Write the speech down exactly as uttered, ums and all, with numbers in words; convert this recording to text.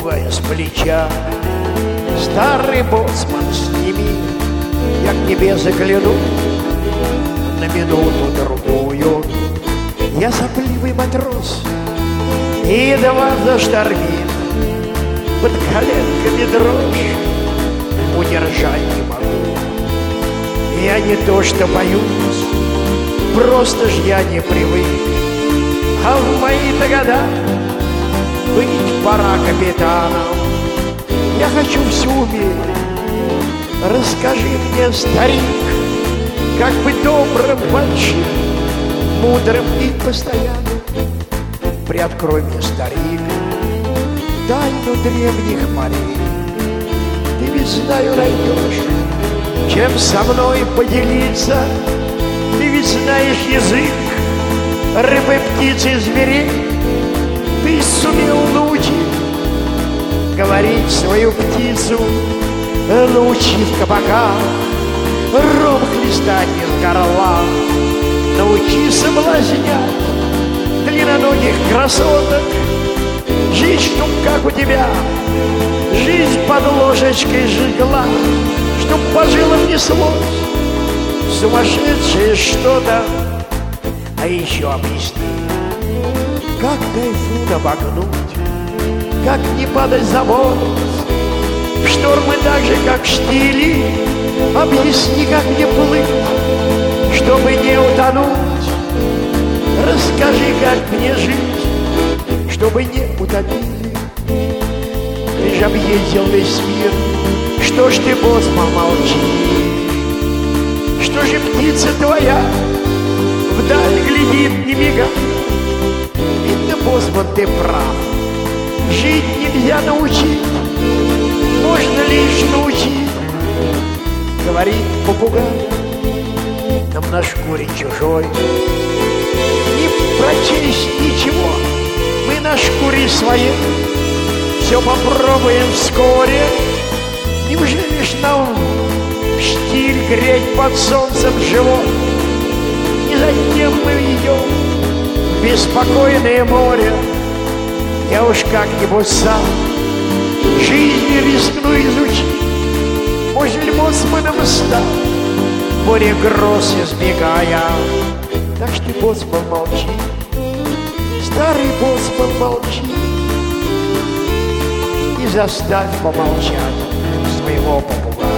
попугая с плеча. Старый боцман, сними, я к тебе загляну на минуту-другую. Я сопливый матрос, и едва заштормит, под коленками дрожь удержать не могу. Я не то что боюсь, просто ж я не привык. А в мои-то года быть пора капитаном. Я хочу все уметь. Расскажи мне, старик, как быть добрым, большим, мудрым и постоянным. Приоткрой мне, старик, тайну древних морей. Ты ведь, знаю, найдешь, чем со мной поделиться. Ты ведь знаешь язык рыбы, птиц и зверей. Ты сумел научить говорить свою птицу, научи в кабаках ром хлестать из горла. Научи соблазнять длинноногих красоток. Жизнь, чтоб как у тебя жизнь под ложечкой жгла, чтоб по жилам неслось сумасшедшее что-то. А еще объясни, как тайфун обогнуть, как не падать за борт в штормы так же, как штили. Объясни, как мне плыть, чтобы не утонуть. Расскажи, как мне жить, чтобы не утопили. Ты же объездил весь мир, что ж ты, боцман, молчишь? Что же птица твоя вдаль глядит, не мигая? Видно, боцман, ты прав. Жить нельзя научить, можно лишь научить. Говорит попугай нам на шкуре чужой. Не прочесть ничего, мы на шкуре своей все попробуем вскоре. Неужели ж нам в штиль греть под солнцем живот? И затем мы идем в беспокойное море. Я уж как-нибудь сам жизнь рискну изучить. Может ли боцманом стать, море гроз избегая? Так что, боцман, молчи, старый боцман, молчи, и заставь помолчать своего попугая.